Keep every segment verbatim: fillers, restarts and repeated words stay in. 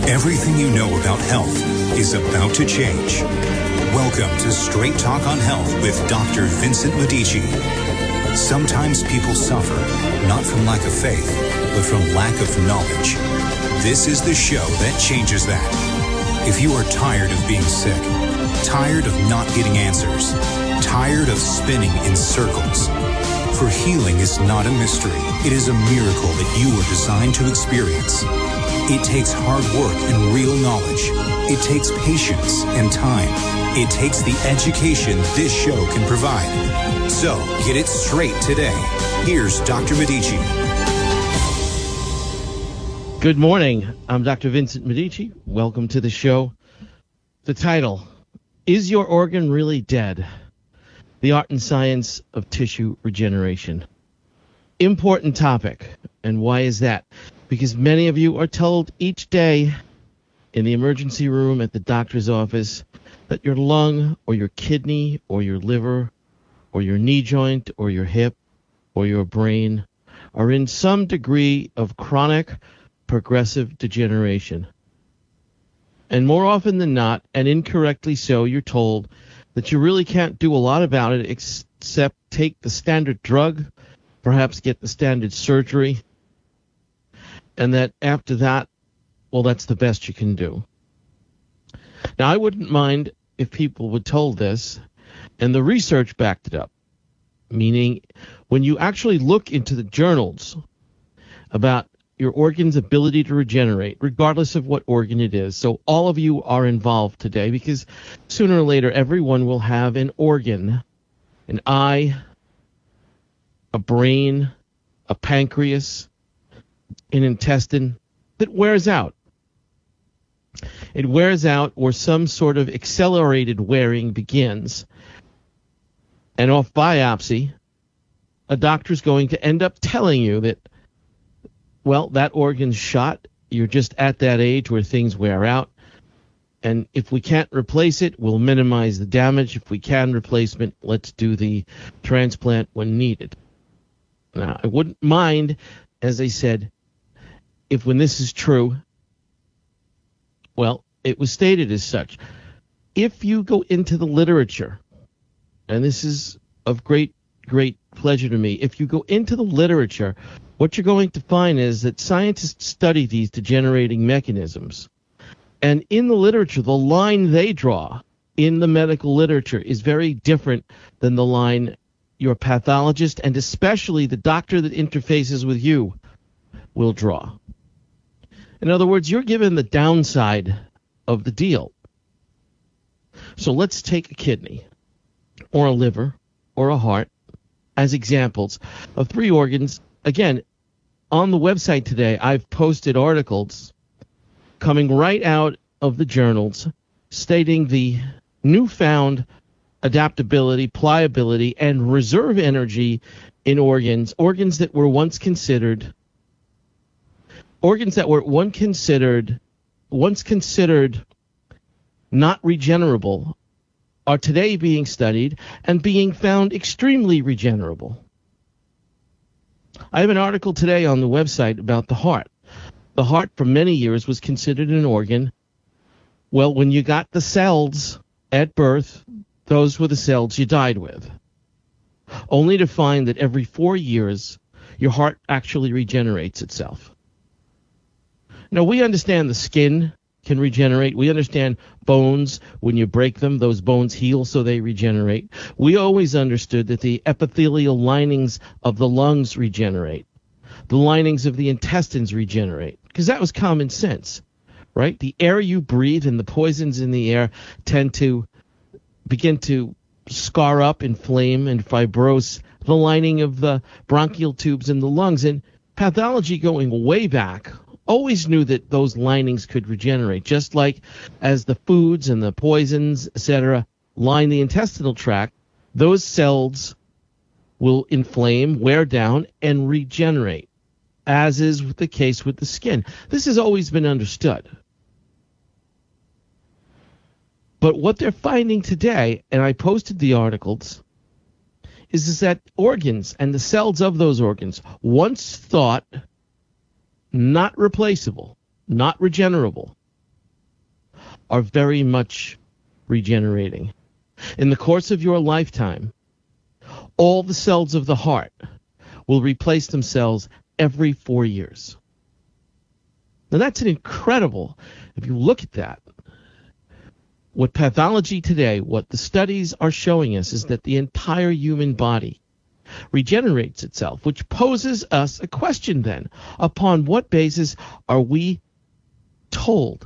Everything you know about health is about to change. Welcome to Straight Talk on Health with Doctor Vincent Medici. Sometimes people suffer, not from lack of faith, but from lack of knowledge. This is the show that changes that. If you are tired of being sick, tired of not getting answers, tired of spinning in circles, for healing is not a mystery. It is a miracle that you were designed to experience. It takes hard work and real knowledge. It takes patience and time. It takes the education this show can provide. So, get it straight today. Here's Doctor Medici. Good morning. I'm Doctor Vincent Medici. Welcome to the show. The title, Is Your Organ Really Dead? The Art and Science of Tissue Regeneration. Important topic. And why is that? Because many of you are told each day in the emergency room at the doctor's office that your lung or your kidney or your liver or your knee joint or your hip or your brain are in some degree of chronic progressive degeneration. And more often than not, and incorrectly so, you're told that you really can't do a lot about it except take the standard drug, perhaps get the standard surgery, and that after that, well, that's the best you can do. Now, I wouldn't mind if people were told this, and the research backed it up, meaning when you actually look into the journals about your organ's ability to regenerate, regardless of what organ it is. So all of you are involved today because sooner or later, everyone will have an organ, an eye, a brain, a pancreas, an intestine that wears out. It wears out, or some sort of accelerated wearing begins. And off biopsy, a doctor's going to end up telling you that, well, that organ's shot. You're just at that age where things wear out. And if we can't replace it, we'll minimize the damage. If we can replacement, let's do the transplant when needed. Now, I wouldn't mind, as I said, if when this is true, well, it was stated as such. If you go into the literature, and this is of great, great pleasure to me, if you go into the literature, what you're going to find is that scientists study these degenerating mechanisms. And in the literature, the line they draw in the medical literature is very different than the line your pathologist, and especially the doctor that interfaces with you, will draw. In other words, you're given the downside of the deal. So let's take a kidney or a liver or a heart as examples of three organs. Again, on the website today, I've posted articles coming right out of the journals stating the newfound adaptability, pliability, and reserve energy in organs, organs that were once considered Organs that were one considered, once considered not regenerable are today being studied and being found extremely regenerable. I have an article today on the website about the heart. The heart for many years was considered an organ. Well, when you got the cells at birth, those were the cells you died with. Only to find that every four years, your heart actually regenerates itself. Now, we understand the skin can regenerate. We understand bones, when you break them, those bones heal so they regenerate. We always understood that the epithelial linings of the lungs regenerate. The linings of the intestines regenerate, because that was common sense, right? The air you breathe and the poisons in the air tend to begin to scar up, inflame, and fibrose the lining of the bronchial tubes in the lungs. And pathology going way back always knew that those linings could regenerate, just like as the foods and the poisons, et cetera, line the intestinal tract, those cells will inflame, wear down, and regenerate, as is the case with the skin. This has always been understood. But what they're finding today, and I posted the articles, is, is that organs and the cells of those organs, once thought not replaceable, not regenerable, are very much regenerating. In the course of your lifetime, all the cells of the heart will replace themselves every four years. Now that's an incredible, if you look at that, what pathology today, what the studies are showing us is that the entire human body regenerates itself, which poses us a question then. Upon what basis are we told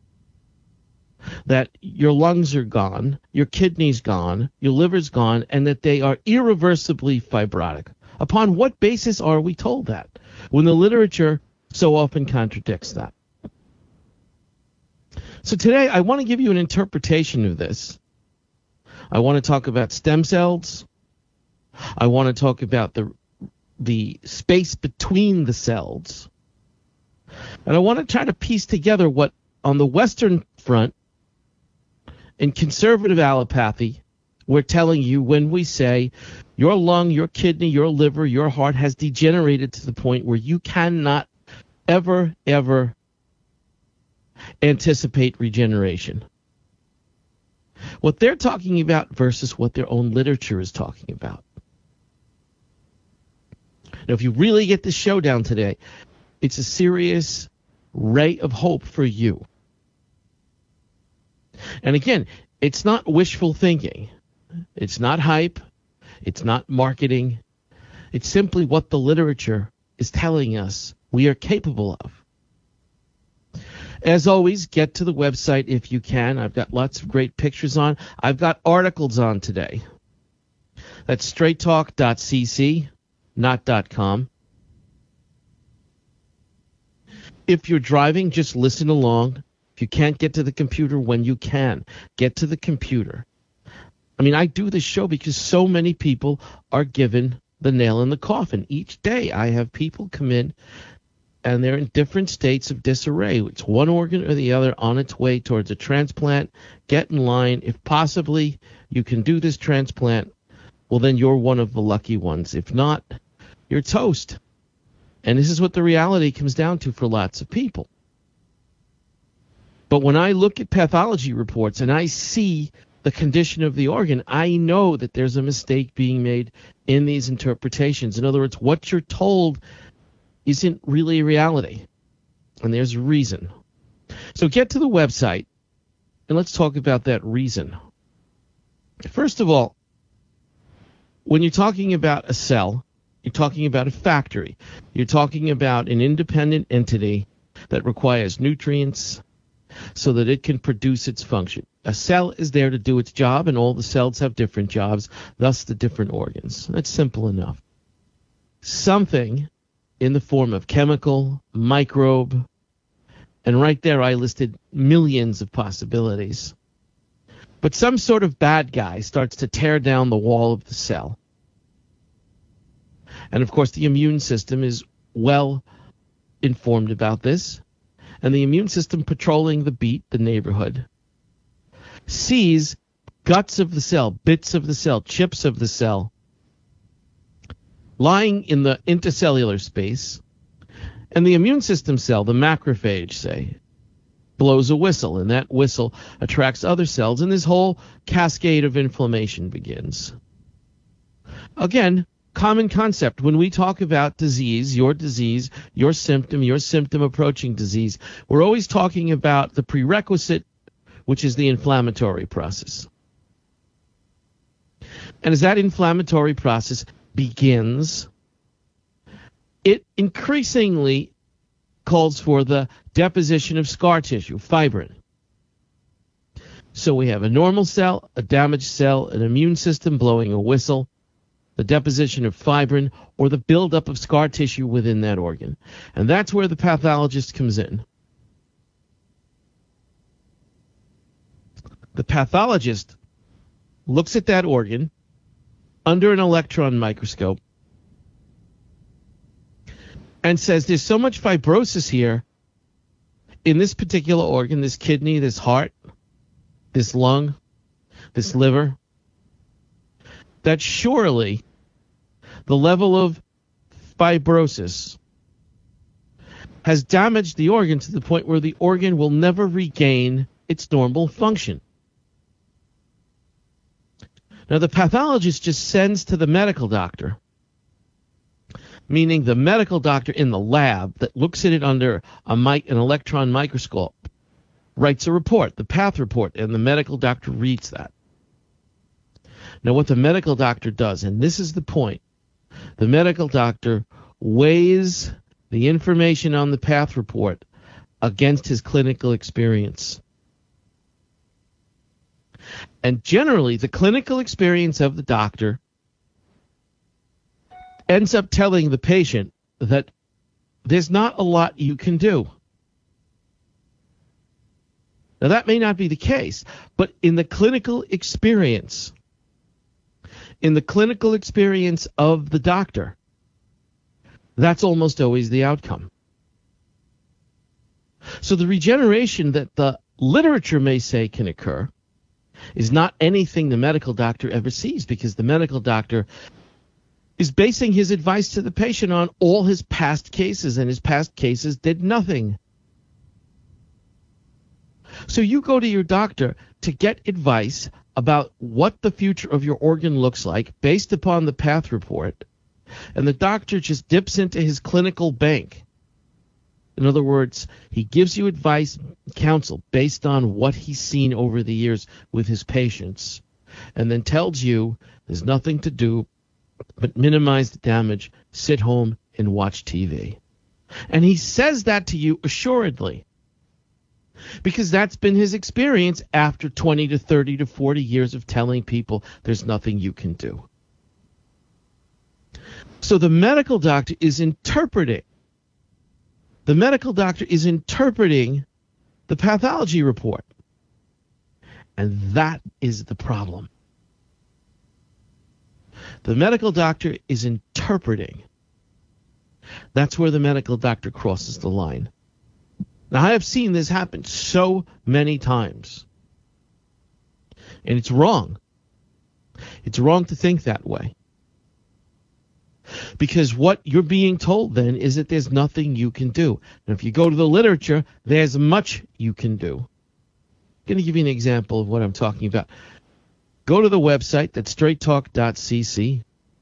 that your lungs are gone, your kidneys gone, your liver's gone, and that they are irreversibly fibrotic? Upon what basis are we told that, when the literature so often contradicts that? So today I want to give you an interpretation of this. I want to talk about stem cells. I want to talk about the the space between the cells. And I want to try to piece together what, on the Western front, in conservative allopathy, we're telling you when we say your lung, your kidney, your liver, your heart has degenerated to the point where you cannot ever, ever anticipate regeneration. What they're talking about versus what their own literature is talking about. Now, if you really get this showdown today, it's a serious ray of hope for you. And again, it's not wishful thinking. It's not hype. It's not marketing. It's simply what the literature is telling us we are capable of. As always, get to the website if you can. I've got lots of great pictures on. I've got articles on today. That's straight talk dot c c, not .com. If you're driving, just listen along. If you can't get to the computer, when you can, get to the computer. I mean, I do this show because so many people are given the nail in the coffin. Each day I have people come in, and they're in different states of disarray. It's one organ or the other on its way towards a transplant. Get in line. If possibly you can do this transplant, well, then you're one of the lucky ones. If not, you're toast. And this is what the reality comes down to for lots of people. But when I look at pathology reports and I see the condition of the organ, I know that there's a mistake being made in these interpretations. In other words, what you're told isn't really reality. And there's a reason. So get to the website and let's talk about that reason. First of all, when you're talking about a cell, you're talking about a factory. You're talking about an independent entity that requires nutrients so that it can produce its function. A cell is there to do its job, and all the cells have different jobs, thus the different organs. That's simple enough. Something in the form of chemical, microbe, and right there I listed millions of possibilities. But some sort of bad guy starts to tear down the wall of the cell. And of course the immune system is well informed about this. And the immune system, patrolling the beat, the neighborhood, sees guts of the cell, bits of the cell, chips of the cell, lying in the intercellular space, and the immune system cell, the macrophage, say, blows a whistle, and that whistle attracts other cells, and this whole cascade of inflammation begins. Again, common concept. When we talk about disease, your disease, your symptom, your symptom approaching disease, we're always talking about the prerequisite, which is the inflammatory process. And as that inflammatory process begins, it increasingly calls for the deposition of scar tissue, fibrin. So we have a normal cell, a damaged cell, an immune system blowing a whistle, the deposition of fibrin, or the buildup of scar tissue within that organ. And that's where the pathologist comes in. The pathologist looks at that organ under an electron microscope and says there's so much fibrosis here in this particular organ, this kidney, this heart, this lung, this liver, that surely the level of fibrosis has damaged the organ to the point where the organ will never regain its normal function. Now, the pathologist just sends to the medical doctor, meaning the medical doctor in the lab that looks at it under a mic, an electron microscope, writes a report, the path report, and the medical doctor reads that. Now, what the medical doctor does, and this is the point, the medical doctor weighs the information on the path report against his clinical experience. And generally, the clinical experience of the doctor ends up telling the patient that there's not a lot you can do. Now, that may not be the case, but in the clinical experience, in the clinical experience of the doctor, that's almost always the outcome. So the regeneration that the literature may say can occur is not anything the medical doctor ever sees, because the medical doctor is basing his advice to the patient on all his past cases, and his past cases did nothing. So you go to your doctor to get advice about what the future of your organ looks like based upon the path report, and the doctor just dips into his clinical bank. In other words, he gives you advice, counsel, based on what he's seen over the years with his patients, and then tells you there's nothing to do but minimize the damage, sit home, and watch T V. And he says that to you assuredly, because that's been his experience after twenty to thirty to forty years of telling people there's nothing you can do. So the medical doctor is interpreting. The medical doctor is interpreting the pathology report. And that is the problem. The medical doctor is interpreting. That's where the medical doctor crosses the line. Now, I have seen this happen so many times. And it's wrong. It's wrong to think that way. Because what you're being told then is that there's nothing you can do. And if you go to the literature, there's much you can do. I'm going to give you an example of what I'm talking about. Go to the website, that's straight talk dot c c.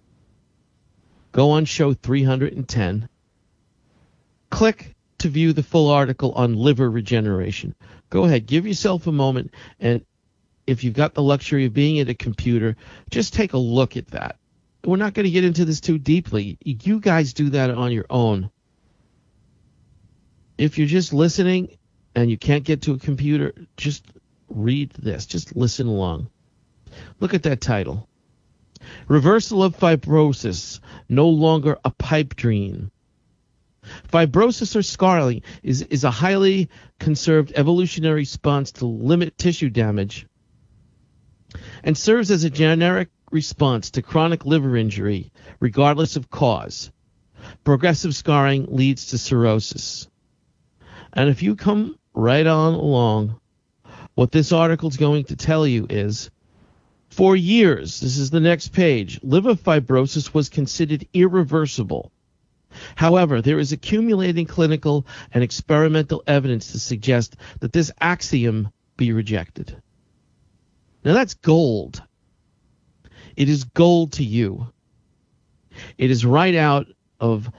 Go on show three hundred ten. Click to view the full article on liver regeneration. Go ahead, give yourself a moment, and if you've got the luxury of being at a computer, just take a look at that. We're not going to get into this too deeply. You guys do that on your own. If you're just listening and you can't get to a computer, just read this. Just listen along. Look at that title. Reversal of fibrosis, no longer a pipe dream. Fibrosis or scarring is, is a highly conserved evolutionary response to limit tissue damage and serves as a generic response to chronic liver injury, regardless of cause. Progressive scarring leads to cirrhosis. And if you come right on along, what this article is going to tell you is, for years, this is the next page, liver fibrosis was considered irreversible. However, there is accumulating clinical and experimental evidence to suggest that this axiom be rejected. Now that's gold. It is gold to you. It is right out of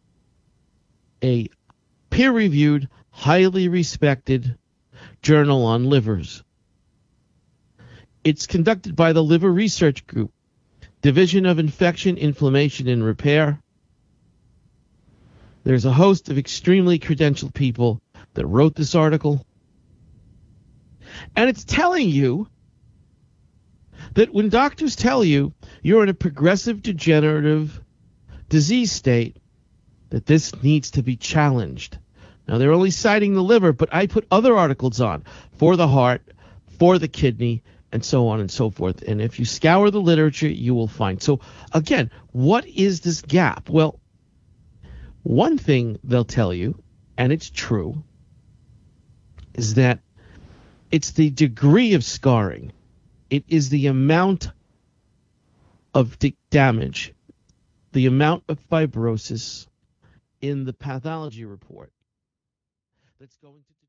a peer-reviewed, highly respected journal on livers. It's conducted by the Liver Research Group, Division of Infection, Inflammation, and Repair. There's a host of extremely credentialed people that wrote this article. And it's telling you that when doctors tell you you're in a progressive degenerative disease state, that this needs to be challenged. Now, they're only citing the liver, but I put other articles on for the heart, for the kidney, and so on and so forth. And if you scour the literature, you will find. So, again, what is this gap? Well, one thing they'll tell you, and it's true, is that it's the degree of scarring. It is the amount of d- damage, the amount of fibrosis in the pathology report that's going to